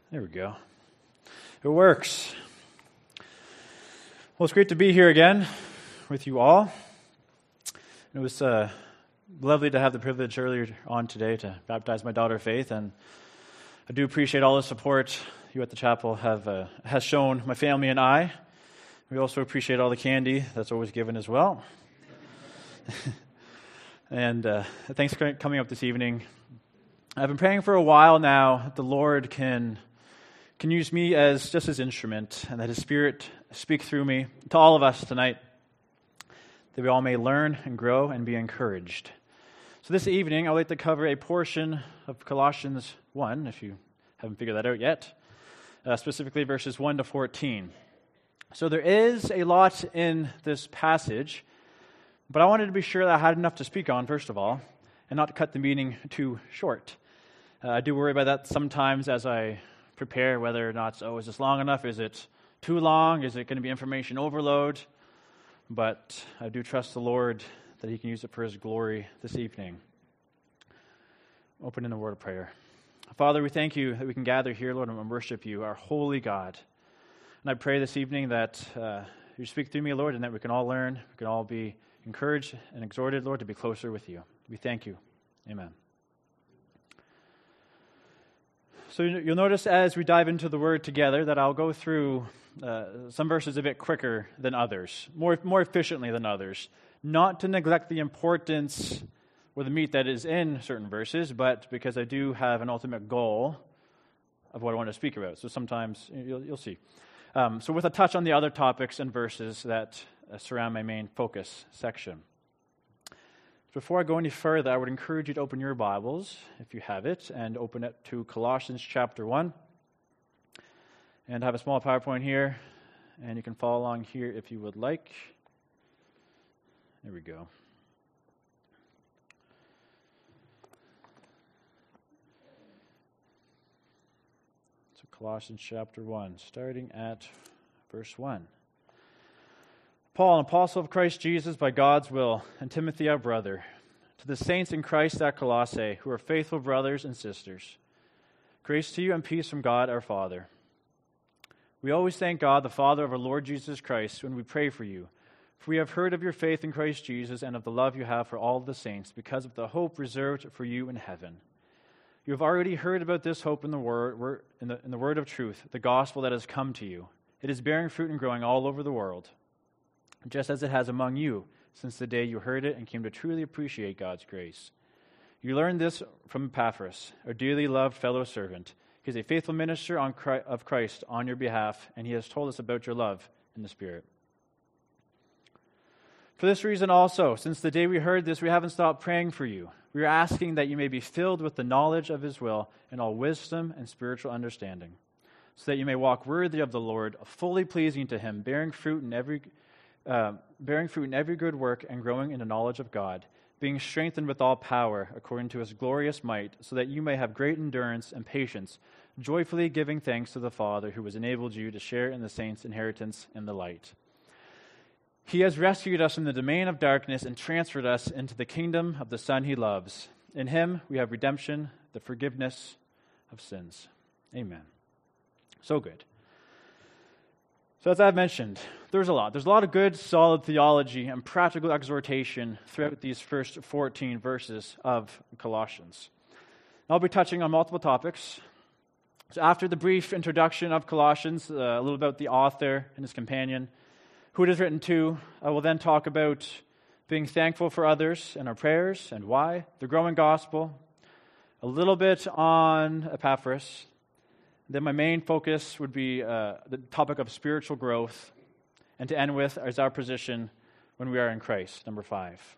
There we go. It works. Well, it's great to be here again with you all. It was lovely to have the privilege earlier on today to baptize my daughter Faith, and I do appreciate all the support you at the chapel has shown my family and I. We also appreciate all the candy that's always given as well. And thanks for coming up this evening. I've been praying for a while now that the Lord can use me as just His instrument, and that His Spirit speak through me to all of us tonight, that we all may learn and grow and be encouraged. So this evening, I'd like to cover a portion of Colossians 1, if you haven't figured that out yet, specifically verses 1 to 14. So there is a lot in this passage, but I wanted to be sure that I had enough to speak on, first of all, and not to cut the meeting too short. I do worry about that sometimes as I prepare, whether or not, is this long enough? Is it too long? Is it going to be information overload? But I do trust the Lord that He can use it for His glory this evening. Open in the word of prayer. Father, we thank You that we can gather here, Lord, and worship You, our holy God. And I pray this evening that You speak through me, Lord, and that we can all learn, we can all be encouraged and exhorted, Lord, to be closer with You. We thank You. Amen. So you'll notice as we dive into the Word together that I'll go through some verses a bit quicker than others, more efficiently than others. Not to neglect the importance or the meat that is in certain verses, but because I do have an ultimate goal of what I want to speak about. So sometimes you'll see. So with a touch on the other topics and verses that surround my main focus section. Before I go any further, I would encourage you to open your Bibles, if you have it, and open it to Colossians chapter 1. And I have a small PowerPoint here, and you can follow along here if you would like. There we go. So Colossians chapter 1, starting at verse 1. Paul, an apostle of Christ Jesus by God's will, and Timothy our brother, to the saints in Christ at Colossae, who are faithful brothers and sisters. Grace to you and peace from God our Father. We always thank God, the Father of our Lord Jesus Christ, when we pray for you. For we have heard of your faith in Christ Jesus and of the love you have for all the saints, because of the hope reserved for you in heaven. You have already heard about this hope in the word of truth, the gospel that has come to you. It is bearing fruit and growing all over the world, just as it has among you since the day you heard it and came to truly appreciate God's grace. You learned this from Epaphras, our dearly loved fellow servant. He is a faithful minister of Christ on your behalf, and he has told us about your love in the Spirit. For this reason also, since the day we heard this, we haven't stopped praying for you. We are asking that you may be filled with the knowledge of His will and all wisdom and spiritual understanding, so that you may walk worthy of the Lord, fully pleasing to Him, bearing fruit in every good work and growing in the knowledge of God, being strengthened with all power according to His glorious might, so that you may have great endurance and patience, joyfully giving thanks to the Father who has enabled you to share in the saints' inheritance in the light. He has rescued us from the domain of darkness and transferred us into the kingdom of the Son He loves. In Him we have redemption, the forgiveness of sins. Amen. So good. So as I've mentioned, there's a lot of good, solid theology and practical exhortation throughout these first 14 verses of Colossians. I'll be touching on multiple topics. So after the brief introduction of Colossians, a little about the author and his companion, who it is written to, I will then talk about being thankful for others and our prayers and why, the growing gospel, a little bit on Epaphras. Then my main focus would be the topic of spiritual growth, and to end with is our position when we are in Christ, number 5.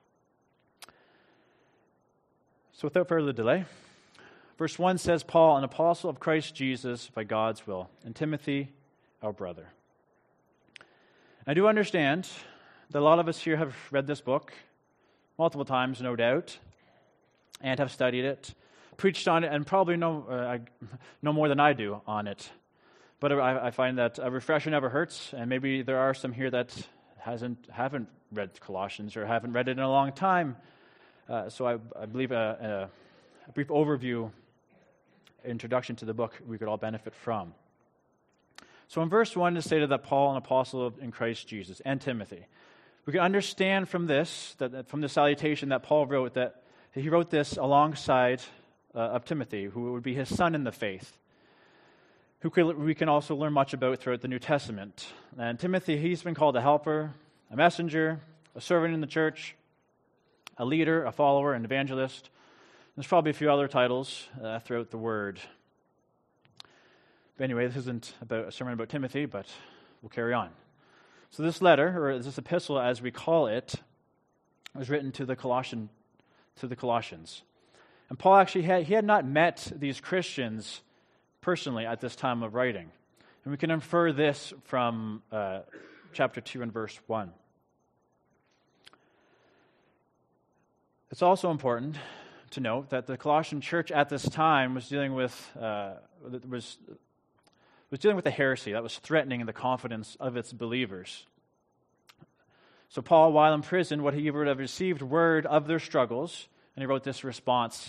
So without further delay, verse 1 says, Paul, an apostle of Christ Jesus by God's will, and Timothy, our brother. I do understand that a lot of us here have read this book multiple times, no doubt, and have studied it, preached on it, and probably know more than I do on it. But I find that a refresher never hurts, and maybe there are some here that haven't read Colossians or haven't read it in a long time. So I believe a brief overview introduction to the book we could all benefit from. So in verse 1, it's stated that Paul, an apostle in Christ Jesus, and Timothy. We can understand from this, from the salutation that Paul wrote, that he wrote this alongside of Timothy, who would be his son in the faith, who we can also learn much about throughout the New Testament. And Timothy, he's been called a helper, a messenger, a servant in the church, a leader, a follower, an evangelist. There's probably a few other titles throughout the word. But anyway, this isn't about a sermon about Timothy, but we'll carry on. So this letter, or this epistle as we call it, was written to the Colossians. And Paul actually had not met these Christians personally at this time of writing. And we can infer this from chapter 2 and verse 1. It's also important to note that the Colossian church at this time was dealing with a heresy that was threatening the confidence of its believers. So Paul, while in prison, he would have received word of their struggles, and he wrote this response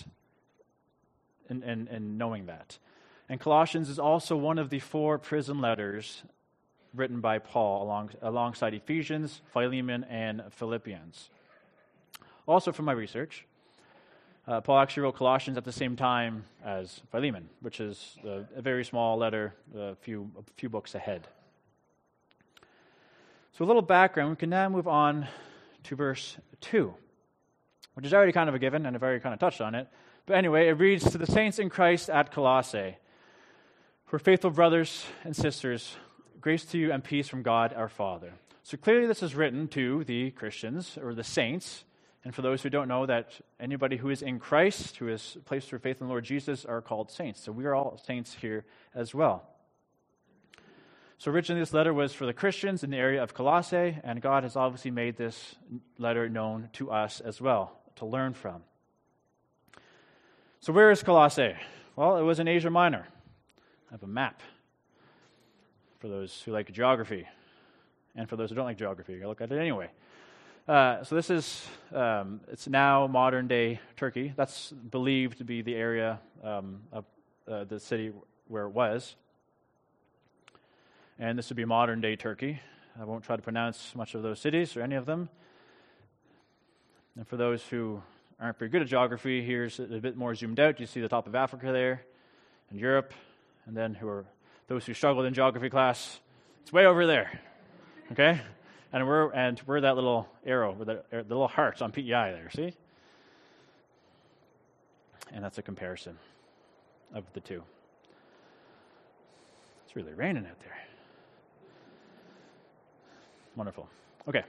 in knowing that. And Colossians is also one of the 4 prison letters written by Paul alongside Ephesians, Philemon, and Philippians. Also from my research, Paul actually wrote Colossians at the same time as Philemon, which is a very small letter, a few books ahead. So a little background, we can now move on to verse 2, which is already kind of a given, and I've already kind of touched on it. But anyway, it reads, "To the saints in Christ at Colossae, who are faithful brothers and sisters, grace to you and peace from God our Father." So clearly this is written to the Christians, or the saints. And for those who don't know, that anybody who is in Christ, who is placed through faith in the Lord Jesus, are called saints. So we are all saints here as well. So originally this letter was for the Christians in the area of Colossae, and God has obviously made this letter known to us as well, to learn from. So where is Colossae? Well, it was in Asia Minor. I have a map for those who like geography, and for those who don't like geography. I'll look at it anyway. So this is, it's now modern-day Turkey. That's believed to be the area of the city where it was. And this would be modern-day Turkey. I won't try to pronounce much of those cities or any of them. And for those who aren't very good at geography, here's a bit more zoomed out. You see the top of Africa there, and Europe. And then those who struggled in geography class, it's way over there. Okay? And we're that little arrow, the little heart on PEI there, see? And that's a comparison of the two. It's really raining out there. Wonderful. Okay.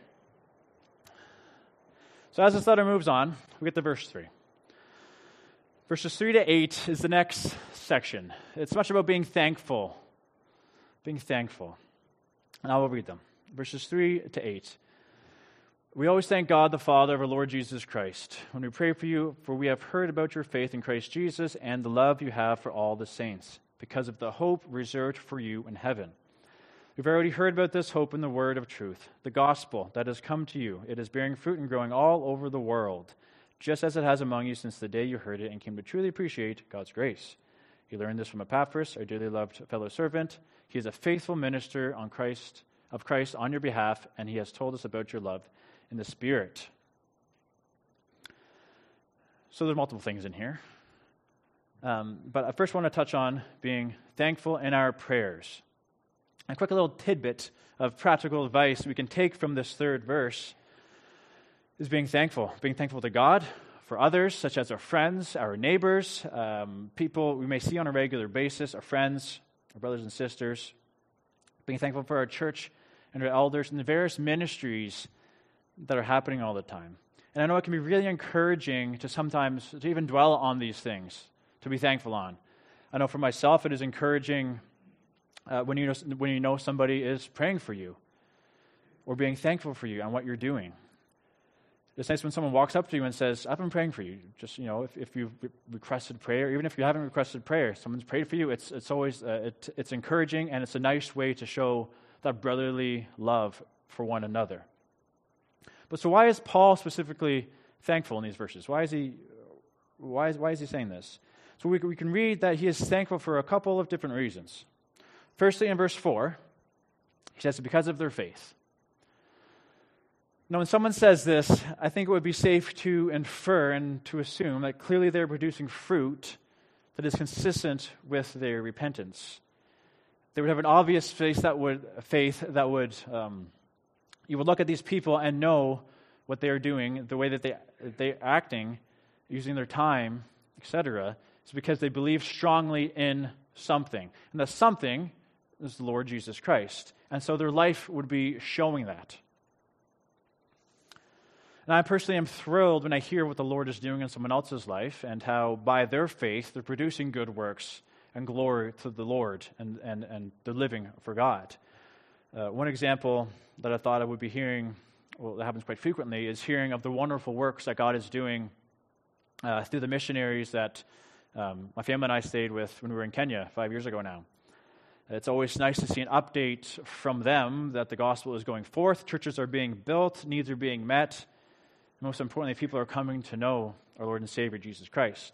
So as this letter moves on, we get to verse 3. Verses 3 to 8 is the next section. It's much about being thankful. Being thankful. And I will read them. Verses 3 to 8. "We always thank God, the Father of our Lord Jesus Christ, when we pray for you, for we have heard about your faith in Christ Jesus and the love you have for all the saints, because of the hope reserved for you in heaven. We've already heard about this hope in the word of truth, the gospel that has come to you. It is bearing fruit and growing all over the world, just as it has among you since the day you heard it and came to truly appreciate God's grace. You learned this from Epaphras, our dearly loved fellow servant. He is a faithful minister of Christ on your behalf, and he has told us about your love in the Spirit." So there's multiple things in here. But I first want to touch on being thankful in our prayers. A quick little tidbit of practical advice we can take from this third verse is being thankful. Being thankful to God, for others, such as our friends, our neighbors, people we may see on a regular basis, our friends, our brothers and sisters. Being thankful for our church and our elders and the various ministries that are happening all the time. And I know it can be really encouraging to sometimes to even dwell on these things, to be thankful on. I know for myself it is encouraging when you know somebody is praying for you or being thankful for you and what you're doing. It's nice when someone walks up to you and says, "I've been praying for you." Just, if you've requested prayer, even if you haven't requested prayer, someone's prayed for you, it's always it's encouraging, and it's a nice way to show that brotherly love for one another. But so why is Paul specifically thankful in these verses? Why is he saying this? So we can read that he is thankful for a couple of different reasons. Firstly, in verse 4, he says, because of their faith. Now, when someone says this, I think it would be safe to infer and to assume that clearly they're producing fruit that is consistent with their repentance. They would have an obvious faith that would you would look at these people and know what they are doing, the way that they're acting, using their time, etc., is because they believe strongly in something. And that something is the Lord Jesus Christ. And so their life would be showing that. And I personally am thrilled when I hear what the Lord is doing in someone else's life and how by their faith they're producing good works and glory to the Lord and they're living for God. One example that I thought I would be hearing, well, that happens quite frequently, is hearing of the wonderful works that God is doing through the missionaries that my family and I stayed with when we were in Kenya 5 years ago now. It's always nice to see an update from them that the gospel is going forth, churches are being built, needs are being met. Most importantly, people are coming to know our Lord and Savior, Jesus Christ.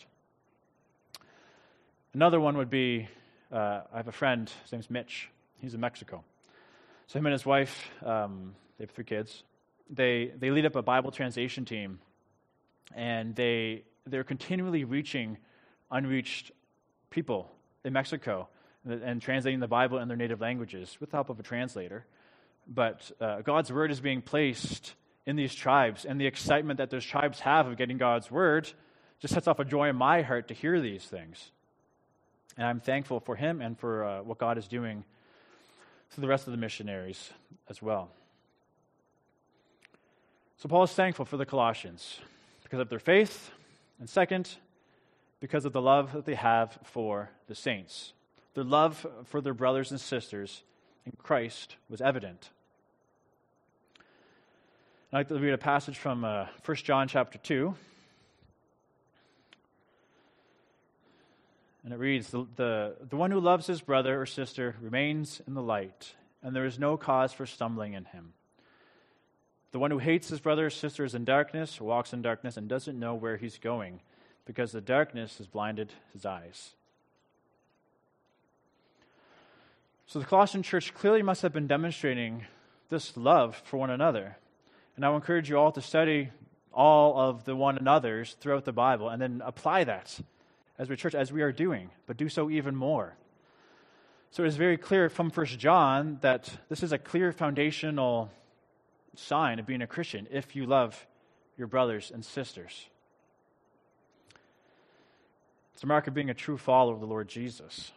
Another one would be, I have a friend, his name's Mitch. He's in Mexico. So him and his wife, they have 3 kids. They lead up a Bible translation team, and they're continually reaching unreached people in Mexico and translating the Bible in their native languages with the help of a translator. But God's word is being placed in these tribes, and the excitement that those tribes have of getting God's word just sets off a joy in my heart to hear these things. And I'm thankful for him and for what God is doing through the rest of the missionaries as well. So Paul is thankful for the Colossians because of their faith, and second, because of the love that they have for the saints. Their love for their brothers and sisters in Christ was evident. I'd like to read a passage from 1 John chapter 2. And it reads, the one who loves his brother or sister remains in the light, and there is no cause for stumbling in him. The one who hates his brother or sister is in darkness, walks in darkness, and doesn't know where he's going, because the darkness has blinded his eyes. So the Colossian church clearly must have been demonstrating this love for one another. And I will encourage you all to study all of the one another's throughout the Bible and then apply that as a church, as we are doing, but do so even more. So it is very clear from 1 John that this is a clear foundational sign of being a Christian if you love your brothers and sisters. It's a mark of being a true follower of the Lord Jesus.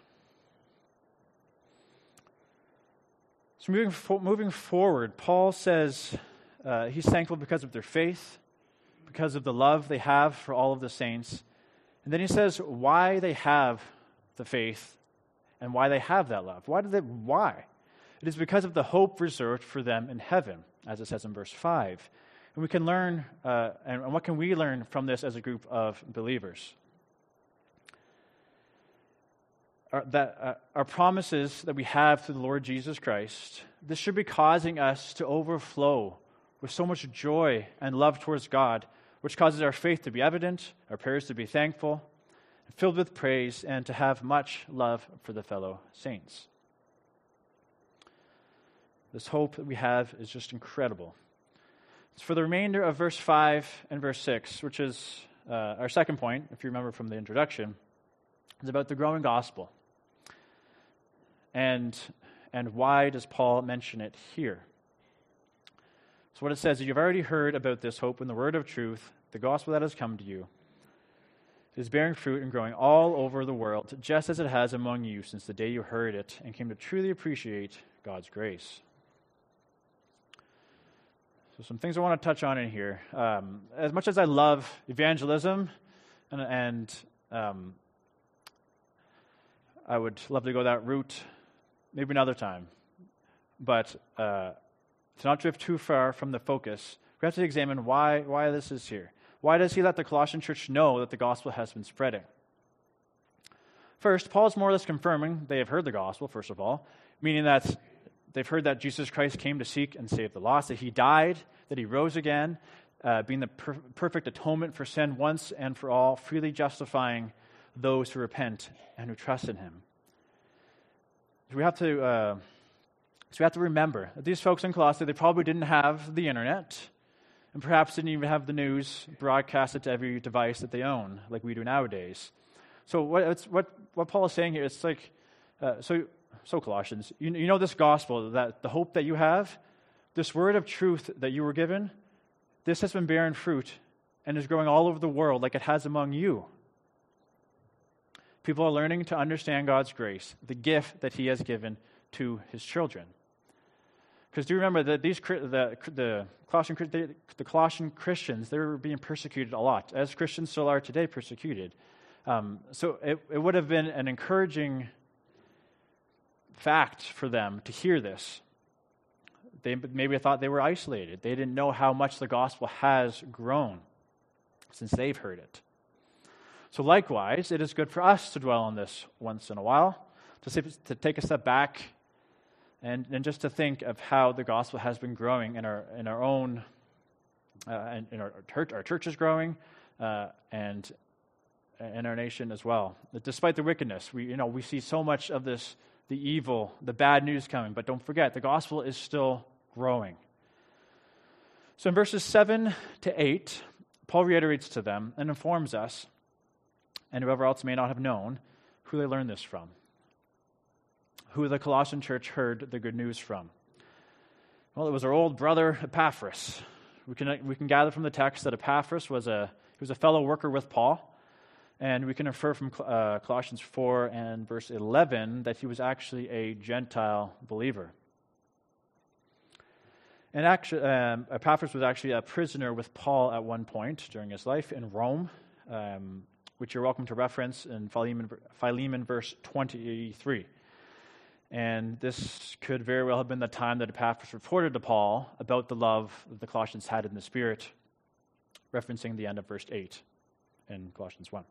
So moving forward, Paul says he's thankful because of their faith, because of the love they have for all of the saints. And then he says why they have the faith and why they have that love. Why? It is because of the hope reserved for them in heaven, as it says in verse 5. And we can learn, and what can we learn from this as a group of believers? Our promises that we have through the Lord Jesus Christ, this should be causing us to overflow with so much joy and love towards God, which causes our faith to be evident, our prayers to be thankful, filled with praise, and to have much love for the fellow saints. This hope that we have is just incredible. It's for the remainder of verse 5 and verse 6, which is our second point, if you remember from the introduction. It's about the growing gospel. And why does Paul mention it here? So what it says is, you've already heard about this hope in the word of truth, the gospel that has come to you. It is bearing fruit and growing all over the world, just as it has among you since the day you heard it and came to truly appreciate God's grace. So some things I want to touch on in here. As much as I love evangelism, and I would love to go that route maybe another time, but to not drift too far from the focus, we have to examine why this is here. Why does he let the Colossian church know that the gospel has been spreading? First, Paul is more or less confirming they have heard the gospel, first of all, meaning that they've heard that Jesus Christ came to seek and save the lost, that he died, that he rose again, being the perfect atonement for sin once and for all, freely justifying those who repent and who trust in him. So we have to remember that these folks in Colossae, they probably didn't have the internet, and perhaps didn't even have the news broadcasted to every device that they own, like we do nowadays. So what Paul is saying here, it's like, so Colossians, you know this gospel, that the hope that you have, this word of truth that you were given, this has been bearing fruit and is growing all over the world like it has among you. People are learning to understand God's grace, the gift that he has given to his children. Because do you remember that the Colossian Christians, they were being persecuted a lot, as Christians still are today persecuted. So it would have been an encouraging fact for them to hear this. They maybe thought they were isolated. They didn't know how much the gospel has grown since they've heard it. So likewise, it is good for us to dwell on this once in a while, to take a step back and just to think of how the gospel has been growing in our own, in our church is growing, and in our nation as well. That despite the wickedness, we see so much of this, the evil, the bad news coming, but don't forget, the gospel is still growing. So in verses 7 to 8, Paul reiterates to them and informs us, and whoever else may not have known, who they learned this from, who the Colossian church heard the good news from. Well, it was our old brother Epaphras. We can gather from the text that Epaphras was a fellow worker with Paul, and we can infer from Colossians 4 and verse 11 that he was actually a Gentile believer. And actually, Epaphras was actually a prisoner with Paul at one point during his life in Rome, which you're welcome to reference in Philemon verse 23. And this could very well have been the time that Epaphras reported to Paul about the love that the Colossians had in the Spirit, referencing the end of verse 8 in Colossians 1.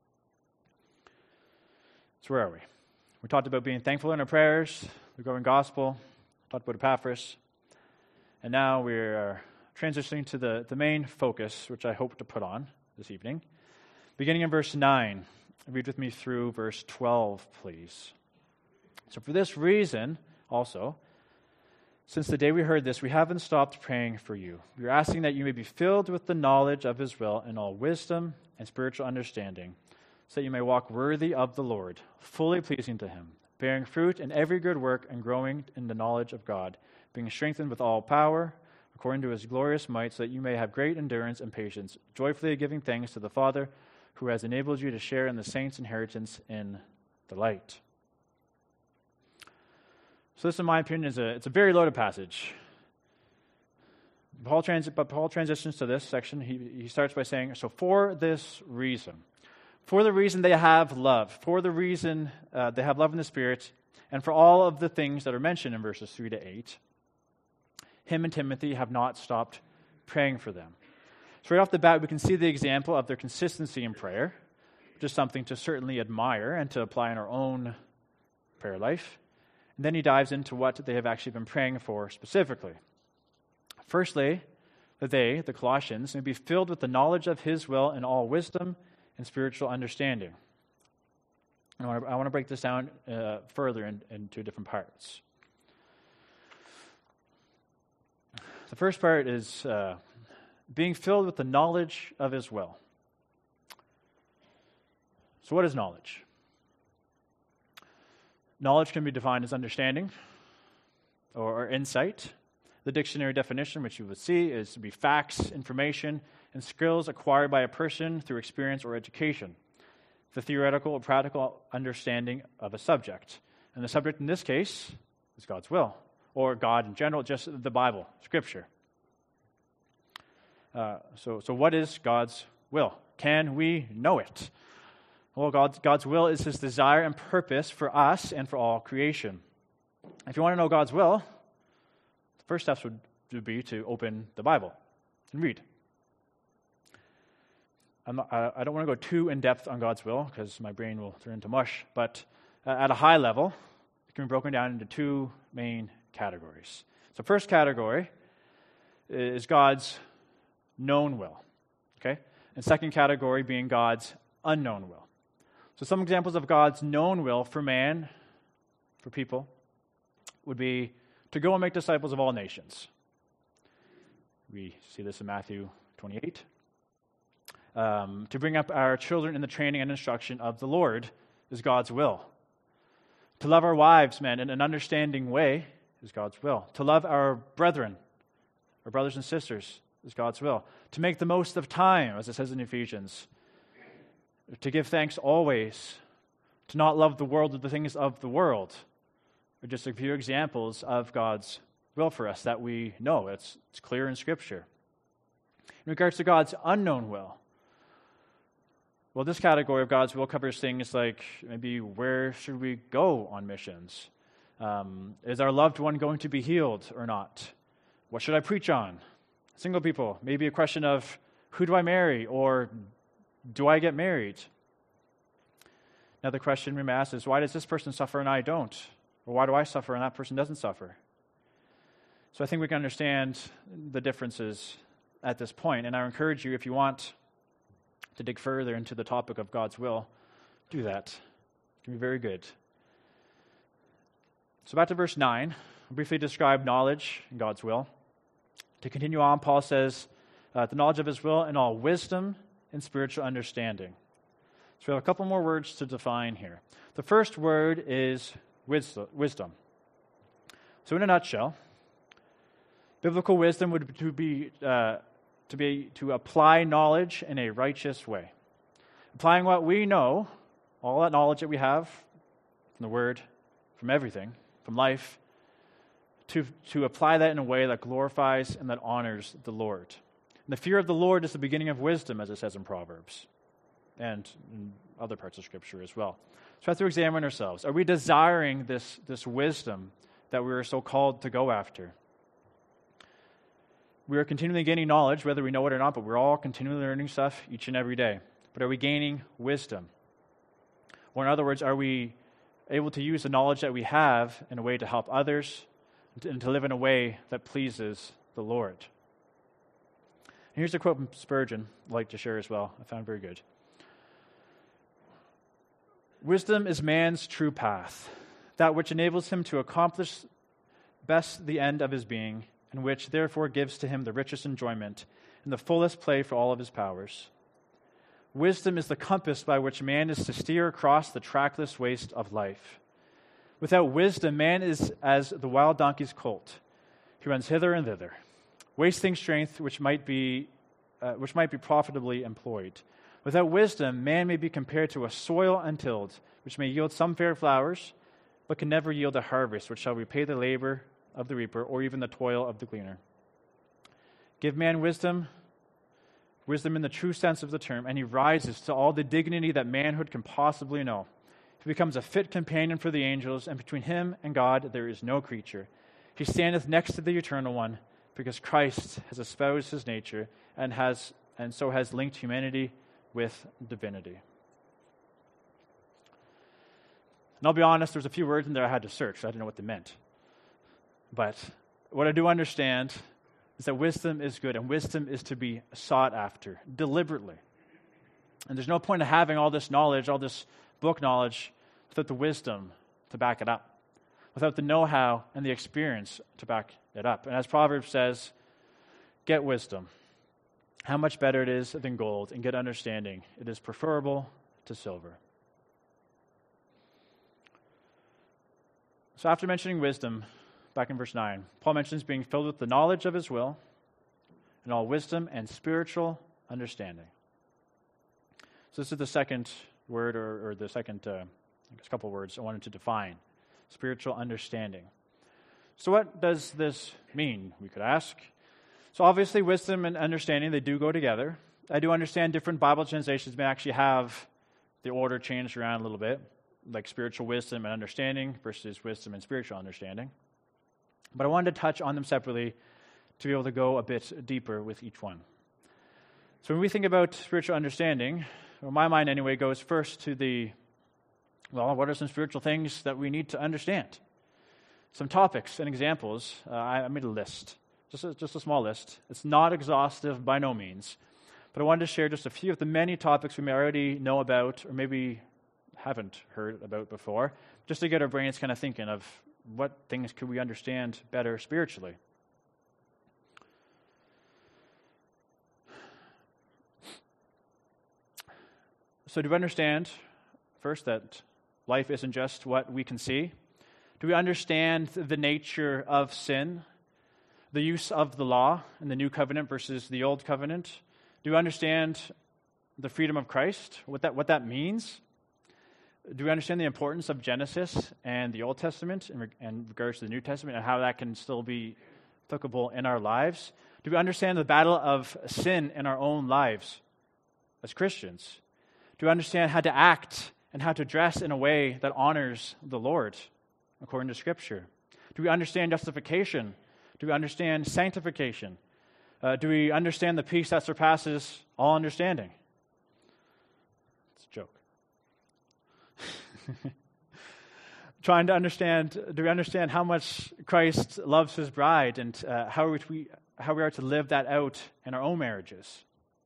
So where are we? We talked about being thankful in our prayers, the growing gospel, talked about Epaphras, and now we're transitioning to the main focus, which I hope to put on this evening. Beginning in verse 9, read with me through verse 12, please. So for this reason, also, since the day we heard this, we haven't stopped praying for you. We are asking that you may be filled with the knowledge of his will in all wisdom and spiritual understanding, so that you may walk worthy of the Lord, fully pleasing to him, bearing fruit in every good work and growing in the knowledge of God, being strengthened with all power, according to his glorious might, so that you may have great endurance and patience, joyfully giving thanks to the Father, who has enabled you to share in the saints' inheritance in the light. So this, in my opinion, it's a very loaded passage. Paul transitions to this section. He starts by saying, so for this reason, for the reason they have love, for the reason they have love in the Spirit, and for all of the things that are mentioned in verses 3 to 8, him and Timothy have not stopped praying for them. So right off the bat, we can see the example of their consistency in prayer, which is something to certainly admire and to apply in our own prayer life. And then he dives into what they have actually been praying for specifically. Firstly, that they, the Colossians, may be filled with the knowledge of his will in all wisdom and spiritual understanding. And I want to break this down further into different parts. The first part is being filled with the knowledge of his will. So what is knowledge? Knowledge can be defined as understanding or insight. The dictionary definition, which you would see, is to be facts, information, and skills acquired by a person through experience or education. The theoretical or practical understanding of a subject. And the subject in this case is God's will, or God in general, just the Bible, Scripture. So what is God's will? Can we know it? Well, God's will is his desire and purpose for us and for all creation. If you want to know God's will, the first steps would be to open the Bible and read. I don't want to go too in-depth on God's will because my brain will turn into mush, but at a high level, it can be broken down into two main categories. So first category is God's known will, okay? And second category being God's unknown will. So some examples of God's known will for man, for people, would be to go and make disciples of all nations. We see this in Matthew 28. To bring up our children in the training and instruction of the Lord is God's will. To love our wives, men, in an understanding way is God's will. To love our brethren, our brothers and sisters, is God's will. To make the most of time, as it says in Ephesians. To give thanks always. To not love the world or the things of the world. Are just a few examples of God's will for us that we know. It's clear in Scripture. In regards to God's unknown will, well, this category of God's will covers things like maybe where should we go on missions? Is our loved one going to be healed or not? What should I preach on? Single people, maybe a question of who do I marry or do I get married? Another question we may ask is why does this person suffer and I don't? Or why do I suffer and that person doesn't suffer? So I think we can understand the differences at this point, and I encourage you, if you want to dig further into the topic of God's will, do that. It can be very good. So back to verse 9, I'll briefly describe knowledge and God's will. To continue on, Paul says, the knowledge of his will and all wisdom and spiritual understanding. So we have a couple more words to define here. The first word is wisdom. So in a nutshell, biblical wisdom would be to apply knowledge in a righteous way. Applying what we know, all that knowledge that we have from the Word, from everything, from life, to apply that in a way that glorifies and that honors the Lord. And the fear of the Lord is the beginning of wisdom, as it says in Proverbs, and in other parts of Scripture as well. So we have to examine ourselves. Are we desiring this wisdom that we are so called to go after? We are continually gaining knowledge, whether we know it or not, but we're all continually learning stuff each and every day. But are we gaining wisdom? Or in other words, are we able to use the knowledge that we have in a way to help others and to live in a way that pleases the Lord? And here's a quote from Spurgeon I'd like to share as well. I found very good. Wisdom is man's true path, that which enables him to accomplish best the end of his being, and which therefore gives to him the richest enjoyment and the fullest play for all of his powers. Wisdom is the compass by which man is to steer across the trackless waste of life. Without wisdom, man is as the wild donkey's colt. He runs hither and thither, wasting strength which might be profitably employed. Without wisdom, man may be compared to a soil untilled, which may yield some fair flowers, but can never yield a harvest which shall repay the labor of the reaper, or even the toil of the gleaner. Give man wisdom in the true sense of the term, and he rises to all the dignity that manhood can possibly know. He becomes a fit companion for the angels, and between him and God there is no creature. He standeth next to the Eternal One, because Christ has espoused his nature, and so has linked humanity with divinity. And I'll be honest, there's a few words in there I had to search. I didn't know what they meant. But what I do understand is that wisdom is good, and wisdom is to be sought after deliberately. And there's no point in having all this knowledge, all this book knowledge, without the wisdom to back it up, without the know-how and the experience to back it up. And as Proverbs says, get wisdom. How much better it is than gold, and get understanding. It is preferable to silver. So after mentioning wisdom, back in verse 9, Paul mentions being filled with the knowledge of his will and all wisdom and spiritual understanding. So this is the second word, or the second couple words I wanted to define, spiritual understanding. So what does this mean, we could ask? So obviously wisdom and understanding, they do go together. I do understand different Bible translations may actually have the order changed around a little bit, like spiritual wisdom and understanding versus wisdom and spiritual understanding. But I wanted to touch on them separately to be able to go a bit deeper with each one. So when we think about spiritual understanding, well, my mind anyway goes first to what are some spiritual things that we need to understand? Some topics and examples. I made a list, just a small list. It's not exhaustive by no means, but I wanted to share just a few of the many topics we may already know about or maybe haven't heard about before, just to get our brains kind of thinking of what things could we understand better spiritually. So do we understand, first, that life isn't just what we can see? Do we understand the nature of sin, the use of the law in the new covenant versus the old covenant? Do we understand the freedom of Christ, what that means? Do we understand the importance of Genesis and the Old Testament in regards to the New Testament and how that can still be applicable in our lives? Do we understand the battle of sin in our own lives as Christians? Do we understand how to act and how to dress in a way that honors the Lord according to Scripture? Do we understand justification? Do we understand sanctification? Do we understand the peace that surpasses all understanding? It's a joke. Trying to understand, do we understand how much Christ loves his bride and how we are to live that out in our own marriages?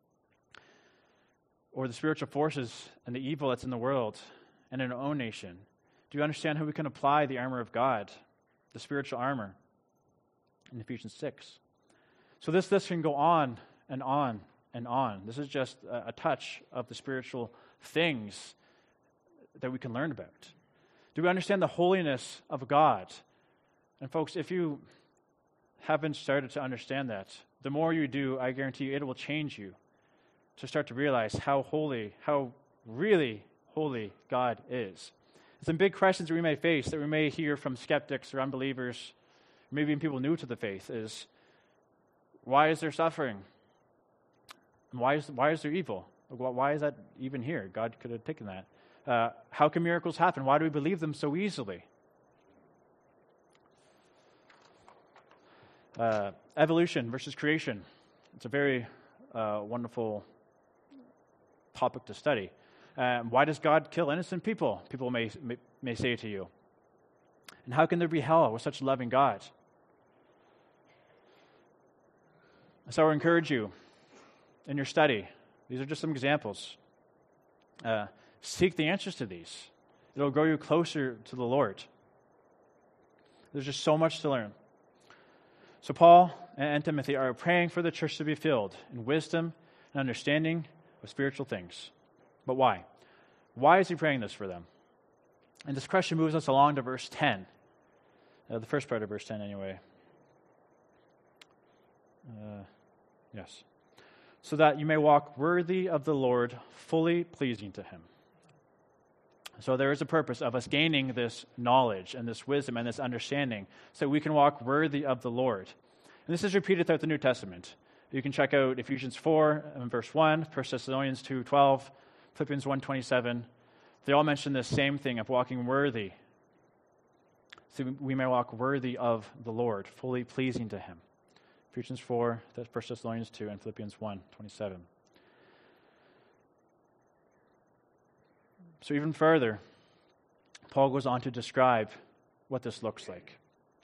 Or the spiritual forces and the evil that's in the world and in our own nation? Do you understand how we can apply the armor of God, the spiritual armor, in Ephesians 6? So this can go on and on and on. This is just a touch of the spiritual things that we can learn about. Do we understand the holiness of God? And folks, if you haven't started to understand that, the more you do, I guarantee you, it will change you to start to realize how holy, how really holy God is. Some big questions that we may face, that we may hear from skeptics or unbelievers, or maybe even people new to the faith, is why is there suffering? And why is there evil? Why is that even here? God could have taken that. How can miracles happen? Why do we believe them so easily? Evolution versus creation. It's a very wonderful topic to study. Why does God kill innocent people? People may say to you. And how can there be hell with such a loving God? So I encourage you in your study. These are just some examples. Seek the answers to these. It'll grow you closer to the Lord. There's just so much to learn. So Paul and Timothy are praying for the church to be filled in wisdom and understanding of spiritual things. But why? Why is he praying this for them? And this question moves us along to verse 10. The first part of verse 10 anyway. Yes. So that you may walk worthy of the Lord, fully pleasing to him. So there is a purpose of us gaining this knowledge and this wisdom and this understanding so we can walk worthy of the Lord. And this is repeated throughout the New Testament. You can check out Ephesians 4 and verse 1, 1 Thessalonians 2:12, Philippians 1:27. They all mention this same thing of walking worthy. So we may walk worthy of the Lord, fully pleasing to him. Ephesians 4, 1 Thessalonians 2, and Philippians 1:27. So even further, Paul goes on to describe what this looks like.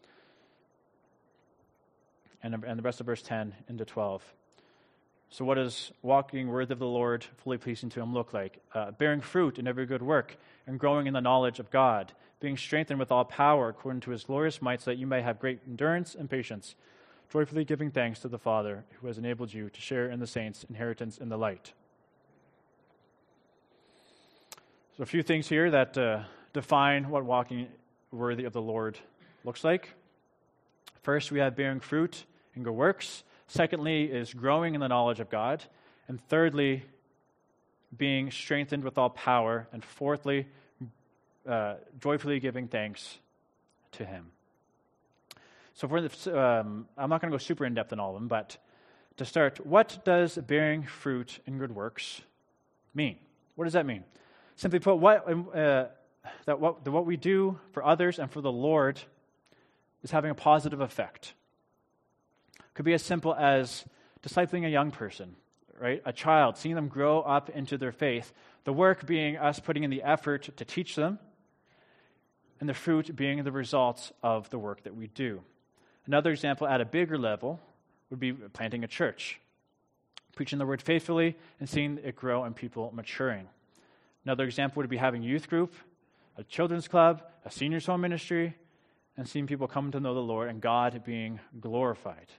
And the rest of verse 10 into 12. So what does walking worthy of the Lord, fully pleasing to him look like? Bearing fruit in every good work and growing in the knowledge of God, being strengthened with all power according to his glorious might, so that you may have great endurance and patience, joyfully giving thanks to the Father who has enabled you to share in the saints' inheritance in the light. So a few things here that define what walking worthy of the Lord looks like. First, we have bearing fruit in good works. Secondly is growing in the knowledge of God. And thirdly, being strengthened with all power. And fourthly, joyfully giving thanks to him. So I'm not going to go super in-depth in all of them, but to start, what does bearing fruit in good works mean? What does that mean? Simply put, what we do for others and for the Lord is having a positive effect. It could be as simple as discipling a young person, right? A child, seeing them grow up into their faith. The work being us putting in the effort to teach them, and the fruit being the results of the work that we do. Another example at a bigger level would be planting a church, preaching the word faithfully and seeing it grow and people maturing. Another example would be having a youth group, a children's club, a seniors home ministry, and seeing people come to know the Lord and God being glorified.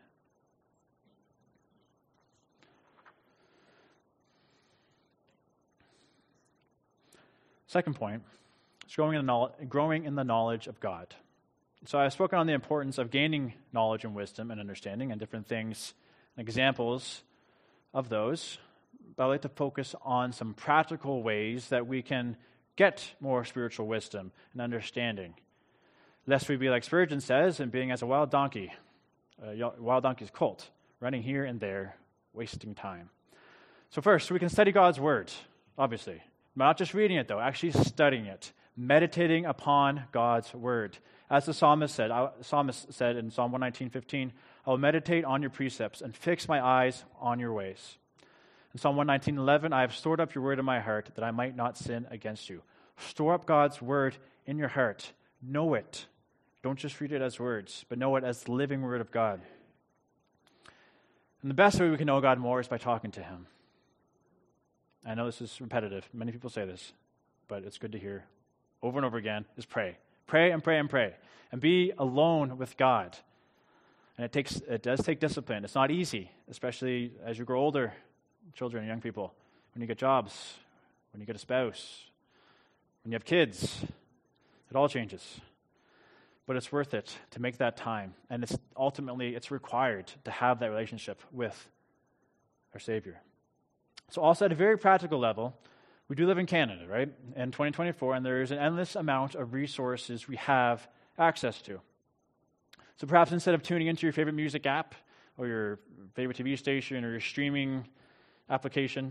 Second point is growing in the knowledge of God. So I've spoken on the importance of gaining knowledge and wisdom and understanding and different things and examples of those. But I'd like to focus on some practical ways that we can get more spiritual wisdom and understanding. Lest we be like Spurgeon says, and being as a wild donkey's colt, running here and there, wasting time. So first, we can study God's word, obviously. Not just reading it, though, actually studying it, meditating upon God's word. As the psalmist said in Psalm 119:15, I will meditate on your precepts and fix my eyes on your ways. In Psalm 119:11, I have stored up your word in my heart that I might not sin against you. Store up God's word in your heart. Know it. Don't just read it as words, but know it as the living word of God. And the best way we can know God more is by talking to him. I know this is repetitive. Many people say this, but it's good to hear over and over again, is pray. Pray and pray and pray. And be alone with God. And it does take discipline. It's not easy, especially as you grow older, children and young people. When you get jobs, when you get a spouse, when you have kids, it all changes. But it's worth it to make that time. And it's required to have that relationship with our Savior. So also at a very practical level, we do live in Canada, right? In 2024, and there is an endless amount of resources we have access to. So perhaps instead of tuning into your favorite music app or your favorite TV station or your streaming application,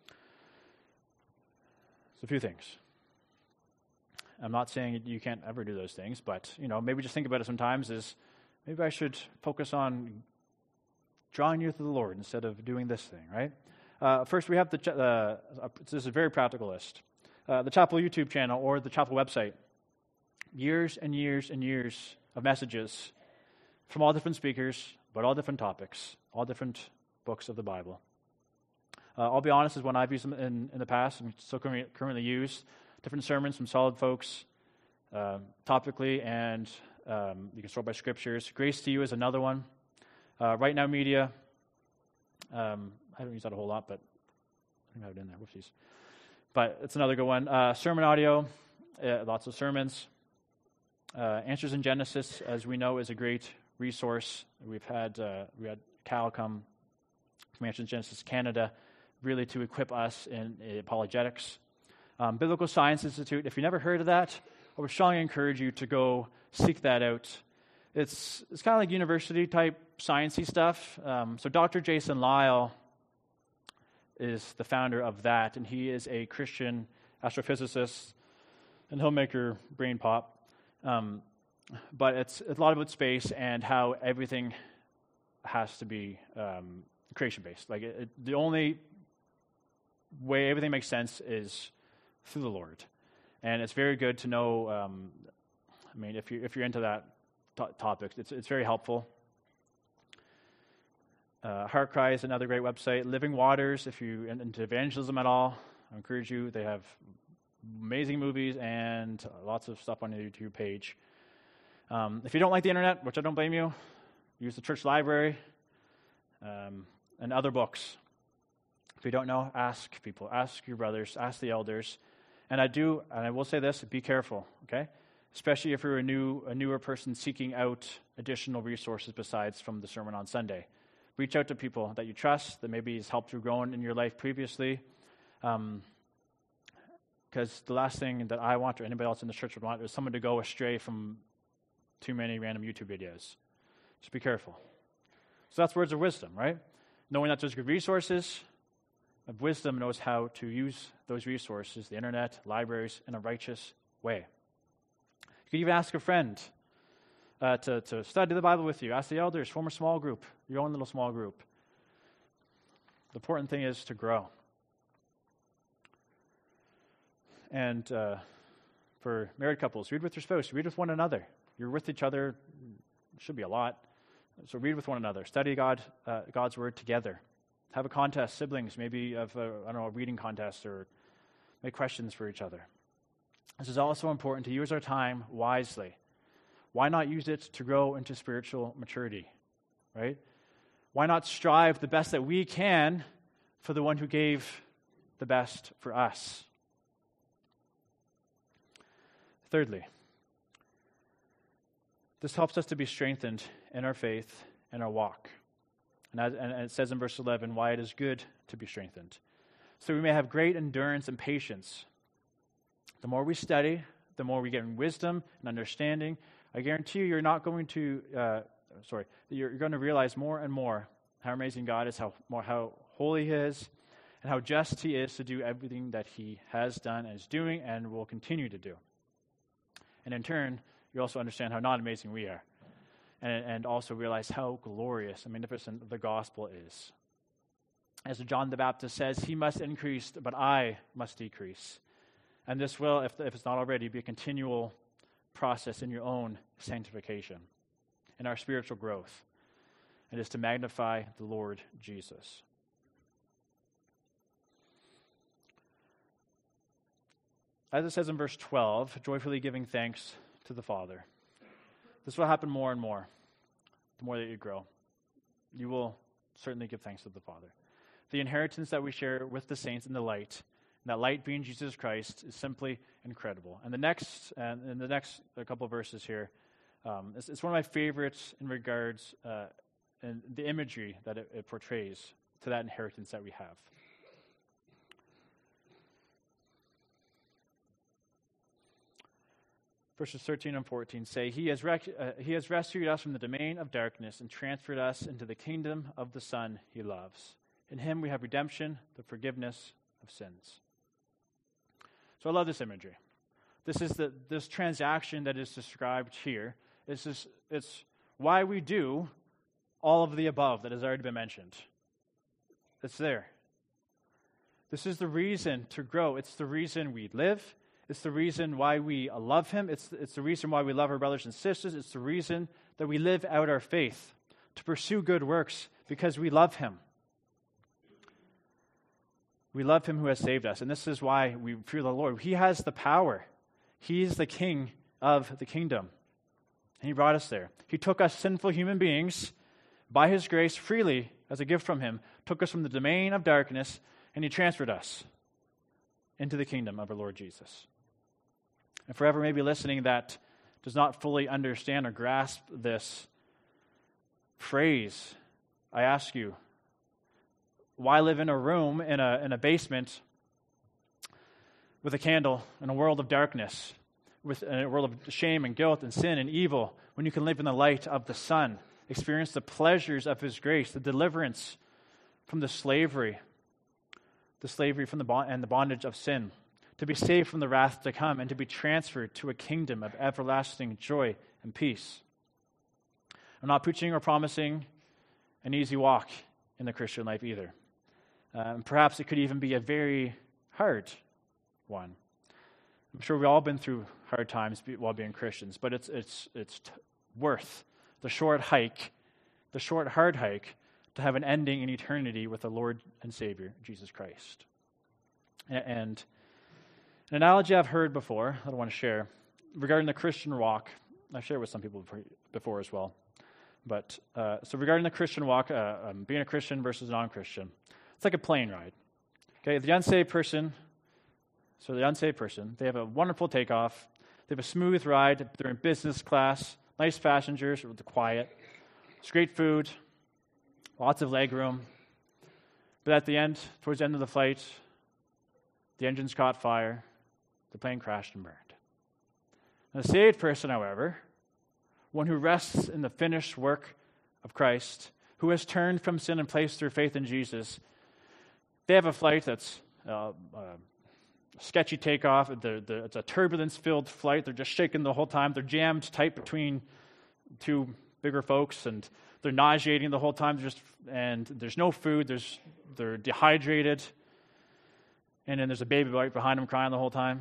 it's a few things. I'm not saying you can't ever do those things, but maybe just think about it sometimes is maybe I should focus on drawing near to the Lord instead of doing this thing, right? First, we have this is a very practical list. The Chapel YouTube channel or the Chapel website. Years and years and years of messages from all different speakers, but all different topics, all different books of the Bible. I'll be honest, is one I've used in the past and still currently use. Different sermons from solid folks, topically, and you can sort by scriptures. Grace to You is another one. Right Now Media. I don't use that a whole lot, but I think I have it in there. Whoopsies. But it's another good one. Sermon audio, lots of sermons. Answers in Genesis, as we know, is a great resource. We had Cal come from Answers in Genesis Canada, really to equip us in apologetics. Biblical Science Institute, if you never heard of that, I would strongly encourage you to go seek that out. It's kind of like university-type sciencey stuff. So Dr. Jason Lisle is the founder of that, and he is a Christian astrophysicist, and he'll make your brain pop. But it's a lot about space and how everything has to be creation-based. Like the only way everything makes sense is through the Lord, and it's very good to know. If you're into that topic, it's very helpful. Heart Cry is another great website. Living Waters, if you're into evangelism at all, I encourage you. They have amazing movies and lots of stuff on the YouTube page. If you don't like the internet, which I don't blame you, use the church library and other books. If you don't know, ask people, ask your brothers, ask the elders. And I will say this, be careful, okay? Especially if you're a newer person seeking out additional resources besides from the sermon on Sunday. Reach out to people that you trust, that maybe has helped you grow in your life previously. Because the last thing that I want or anybody else in the church would want is someone to go astray from too many random YouTube videos. Just be careful. So that's words of wisdom, right? Knowing that there's good resources, of wisdom knows how to use those resources, the internet, libraries, in a righteous way. You can even ask a friend to study the Bible with you. Ask the elders, form a small group, your own little small group. The important thing is to grow. And for married couples, read with your spouse, read with one another. You're with each other, should be a lot. So read with one another. Study God's Word together. Have a contest, siblings, maybe of a reading contest, or make questions for each other. This is also important to use our time wisely. Why not use it to grow into spiritual maturity, right? Why not strive the best that we can for the one who gave the best for us? Thirdly, this helps us to be strengthened in our faith and our walk. And it says in verse 11 why it is good to be strengthened. So we may have great endurance and patience. The more we study, the more we get in wisdom and understanding. I guarantee you, you're going to realize more and more how amazing God is, how holy He is, and how just He is to do everything that He has done and is doing and will continue to do. And in turn, you also understand how not amazing we are, and also realize how glorious and magnificent the gospel is. As John the Baptist says, He must increase, but I must decrease. And this will, if it's not already, be a continual process in your own sanctification, in our spiritual growth. It is to magnify the Lord Jesus. As it says in verse 12, joyfully giving thanks to the Father. This will happen more and more, the more that you grow. You will certainly give thanks to the Father. The inheritance that we share with the saints in the light, and that light being Jesus Christ, is simply incredible. And in the next couple of verses here, it's one of my favorites in regards and the imagery that it portrays to that inheritance that we have. Verses 13 and 14 say, He has rescued us from the domain of darkness and transferred us into the kingdom of the Son He loves. In Him we have redemption, the forgiveness of sins. So I love this imagery. This transaction that is described here. It's why we do all of the above that has already been mentioned. It's there. This is the reason to grow. It's the reason we live. It's the reason why we love Him. It's the reason why we love our brothers and sisters. It's the reason that we live out our faith, to pursue good works, because we love Him. We love Him who has saved us, and this is why we fear the Lord. He has the power. He's the King of the kingdom, and He brought us there. He took us sinful human beings by His grace freely as a gift from Him, took us from the domain of darkness, and He transferred us into the kingdom of our Lord Jesus. And forever maybe listening that does not fully understand or grasp this phrase, I ask you, why live in a room, in a basement, with a candle, in a world of darkness, with a world of shame and guilt and sin and evil, when you can live in the light of the Son, experience the pleasures of His grace, the deliverance from the slavery from the bondage of sin, to be saved from the wrath to come, and to be transferred to a kingdom of everlasting joy and peace. I'm not preaching or promising an easy walk in the Christian life either. Perhaps it could even be a very hard one. I'm sure we've all been through hard times while being Christians, but it's worth the short hard hike, to have an ending in eternity with the Lord and Savior, Jesus Christ. And an analogy I've heard before, that I want to share, regarding the Christian walk, I've shared with some people before as well, but so regarding the Christian walk, being a Christian versus non-Christian, it's like a plane ride. Okay, the unsaved person, they have a wonderful takeoff, they have a smooth ride, they're in business class, nice passengers with the quiet, it's great food, lots of leg room. But at the end, towards the end of the flight, the engines caught fire, the plane crashed and burned. And the saved person, however, one who rests in the finished work of Christ, who has turned from sin and placed their faith in Jesus, they have a flight that's sketchy takeoff. It's a turbulence-filled flight. They're just shaking the whole time. They're jammed tight between two bigger folks, and they're nauseating the whole time. And there's no food. They're dehydrated, and then there's a baby right behind them crying the whole time.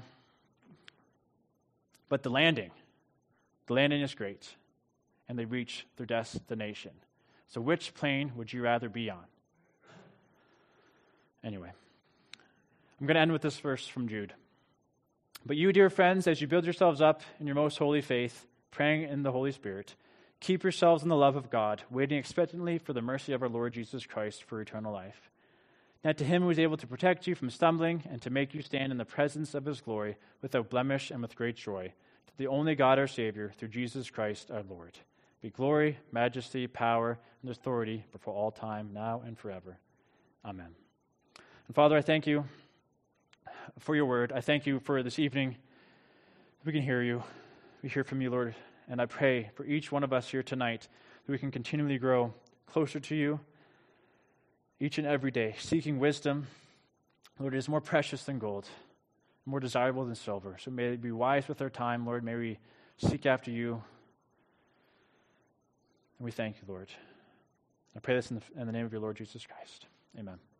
But the landing is great, and they reach their destination. So which plane would you rather be on? Anyway, I'm going to end with this verse from Jude. But you, dear friends, as you build yourselves up in your most holy faith, praying in the Holy Spirit, keep yourselves in the love of God, waiting expectantly for the mercy of our Lord Jesus Christ for eternal life. Now to him who is able to protect you from stumbling and to make you stand in the presence of his glory without blemish and with great joy, to the only God our Savior, through Jesus Christ our Lord, be glory, majesty, power, and authority before all time, now and forever. Amen. And Father, I thank you for your word. I thank you for this evening. We can hear you. We hear from you, Lord. And I pray for each one of us here tonight that we can continually grow closer to you each and every day, seeking wisdom. Lord, it is more precious than gold, more desirable than silver. So may we be wise with our time, Lord. May we seek after you. And we thank you, Lord. I pray this in the name of your Lord Jesus Christ. Amen.